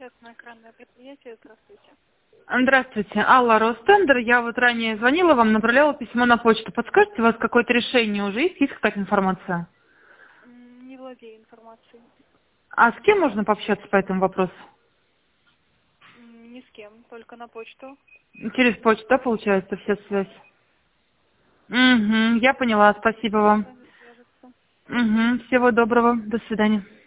Частное экранное предприятие. Здравствуйте. Здравствуйте, Алла Ростендер. Я вот ранее звонила вам, направляла письмо на почту. Подскажите, у вас какое-то решение уже есть? Есть какая-то информация? Не владею информацией. А с кем можно пообщаться по этому вопросу? Ни с кем, только на почту. Через почту, да, получается, вся связь? Да. Угу, я поняла, спасибо Кто с вам. вами свяжется? Угу, всего доброго, до свидания.